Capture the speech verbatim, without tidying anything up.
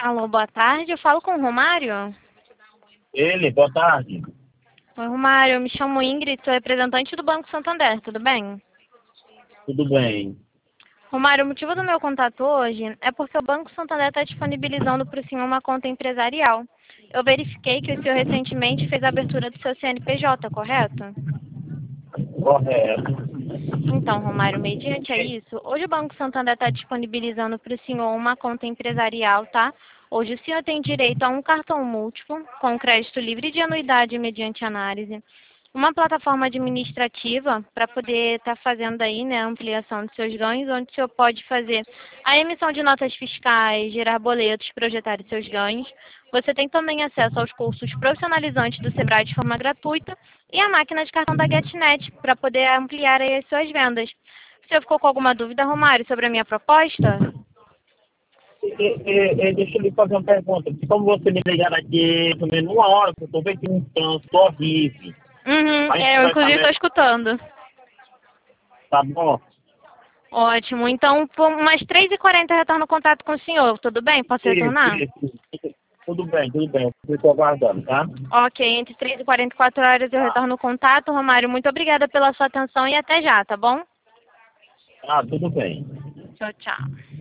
Alô, boa tarde. Eu falo com o Romário? Ele, boa tarde. Oi, Romário. Eu me chamo Ingrid, sou representante do Banco Santander. Tudo bem? Tudo bem? Romário, o motivo do meu contato hoje é porque o Banco Santander está disponibilizando para o senhor uma conta empresarial. Eu verifiquei que o senhor recentemente fez a abertura do seu C N P J, correto? Correto. Então, Romário, mediante a isso, hoje o Banco Santander está disponibilizando para o senhor uma conta empresarial, tá? Hoje o senhor tem direito a um cartão múltiplo, com crédito livre de anuidade mediante análise, uma plataforma administrativa para poder estar fazendo aí, né, a ampliação dos seus ganhos, onde o senhor pode fazer a emissão de notas fiscais, gerar boletos, projetar os seus ganhos. Você tem também acesso aos cursos profissionalizantes do Sebrae de forma gratuita e a máquina de cartão da GetNet para poder ampliar aí as suas vendas. O senhor ficou com alguma dúvida, Romário, sobre a minha proposta? E, e, e, deixa eu lhe fazer uma pergunta. Como você me ligar aqui também numa hora, que eu estou vendo um trânsito horrível. Uhum, A gente é, eu vai inclusive estou saber, escutando. tá bom? Ótimo. Então, por umas três e quarenta eu retorno contato com o senhor. Tudo bem? Posso Isso, retornar? isso, isso. Tudo bem, tudo bem. Eu estou aguardando, tá? Ok, entre três e quarenta e quatro horas eu retorno o contato. Romário, muito obrigada pela sua atenção e até já, tá bom? Ah, tudo bem. Tchau, tchau.